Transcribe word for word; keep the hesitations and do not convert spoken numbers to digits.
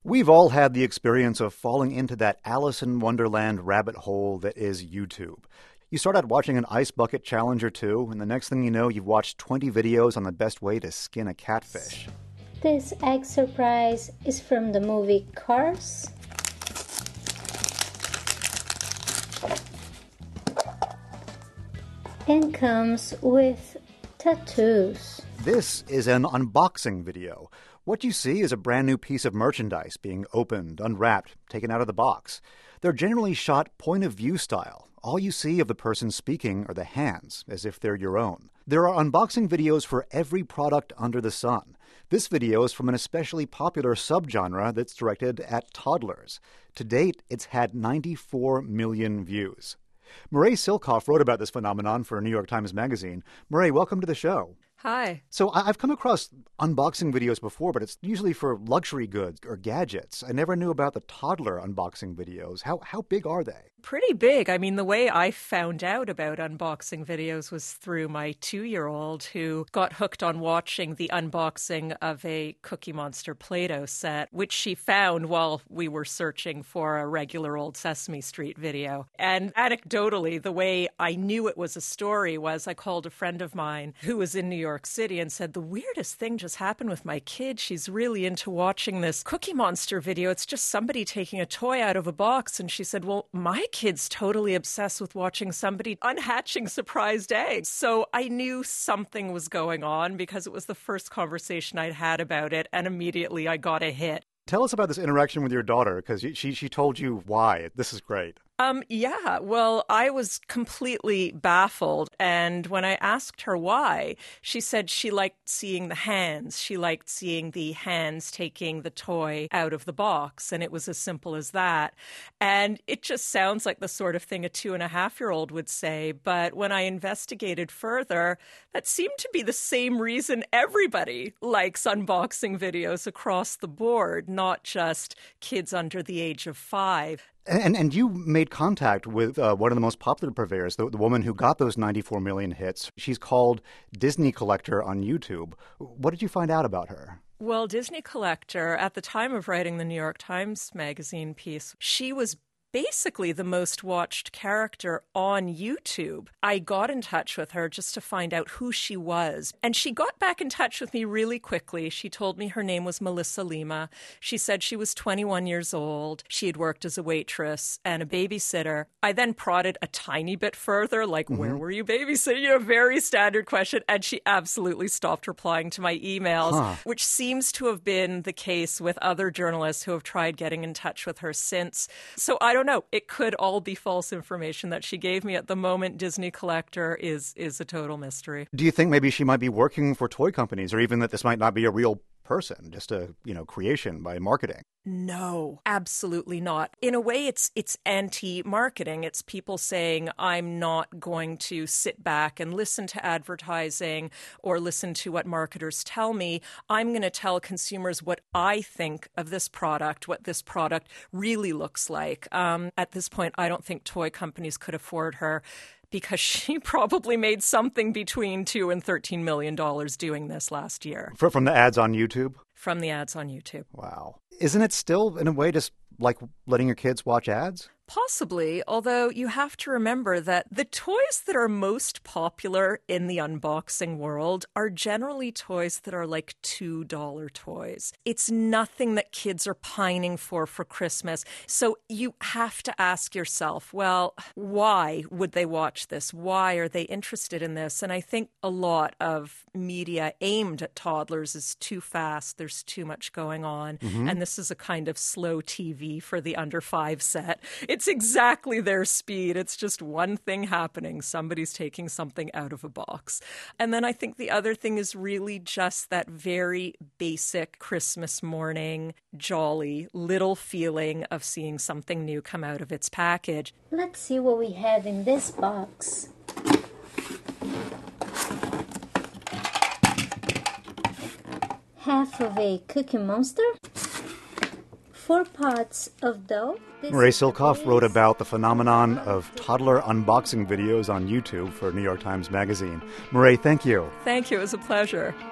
We've all had the experience of falling into that Alice in Wonderland rabbit hole that is YouTube. You start out watching an ice bucket challenge or two, and the next thing you know, you've watched twenty videos on the best way to skin a catfish. This egg surprise is from the movie Cars. And comes with tattoos. This is an unboxing video. What you see is a brand new piece of merchandise being opened, unwrapped, taken out of the box. They're generally shot point of view style. All you see of the person speaking are the hands, as if they're your own. There are unboxing videos for every product under the sun. This video is from an especially popular subgenre that's directed at toddlers. To date, it's had ninety-four million views. Murray Silcoff wrote about this phenomenon for New York Times Magazine. Murray, welcome to the show. Hi. So I've come across unboxing videos before, but it's usually for luxury goods or gadgets. I never knew about the toddler unboxing videos. How how big are they? Pretty big. I mean, the way I found out about unboxing videos was through my two-year-old who got hooked on watching the unboxing of a Cookie Monster Play-Doh set, which she found while we were searching for a regular old Sesame Street video. And anecdotally, the way I knew it was a story was I called a friend of mine who was in New York City and said, the weirdest thing just happened with my kid. She's really into watching this Cookie Monster video. It's just somebody taking a toy out of a box. And she said, well, my kid's totally obsessed with watching somebody unhatching surprised eggs. So I knew something was going on because it was the first conversation I'd had about it. And immediately I got a hit. Tell us about this interaction with your daughter, because she, she told you why. This is great. Um, yeah, well, I was completely baffled. And when I asked her why, she said she liked seeing the hands. She liked seeing the hands taking the toy out of the box. And it was as simple as that. And it just sounds like the sort of thing a two and a half year old would say. But when I investigated further, that seemed to be the same reason everybody likes unboxing videos across the board, not just kids under the age of five. And and you made contact with uh, one of the most popular purveyors, the, the woman who got those ninety-four million hits. She's called Disney Collector on YouTube. What did you find out about her? Well, Disney Collector, at the time of writing the New York Times Magazine piece, she was basically the most watched character on YouTube. I got in touch with her just to find out who she was. And she got back in touch with me really quickly. She told me her name was Melissa Lima. She said she was twenty-one years old. She had worked as a waitress and a babysitter. I then prodded a tiny bit further, like, mm-hmm. Where were you babysitting? You know, very standard question. And she absolutely stopped replying to my emails, huh. which seems to have been the case with other journalists who have tried getting in touch with her since. So I don't I don't know. It could all be false information that she gave me at the moment. Disney Collector is is a total mystery. Do you think maybe she might be working for toy companies, or even that this might not be a real person, just a, you know, creation by marketing? No, absolutely not. In a way, it's it's anti-marketing. It's people saying, I'm not going to sit back and listen to advertising or listen to what marketers tell me. I'm going to tell consumers what I think of this product, what this product really looks like. Um, at this point, I don't think toy companies could afford her, because she probably made something between two and thirteen million dollars doing this last year. From the ads on YouTube? From the ads on YouTube. Wow. Isn't it still, in a way, just like letting your kids watch ads? Possibly, although you have to remember that the toys that are most popular in the unboxing world are generally toys that are like two dollar toys. It's nothing that kids are pining for for Christmas. So you have to ask yourself, well, why would they watch this? Why are they interested in this? And I think a lot of media aimed at toddlers is too fast. There's too much going on. Mm-hmm. And this is a kind of slow T V for the under five set. It's exactly their speed. It's just one thing happening. Somebody's taking something out of a box. And then I think the other thing is really just that very basic Christmas morning, jolly little feeling of seeing something new come out of its package. Let's see what we have in this box. Half of a Cookie Monster, four pots of dough. Murray Silcoff wrote about the phenomenon of toddler unboxing videos on YouTube for New York Times Magazine. Murray, thank you. Thank you. It was a pleasure.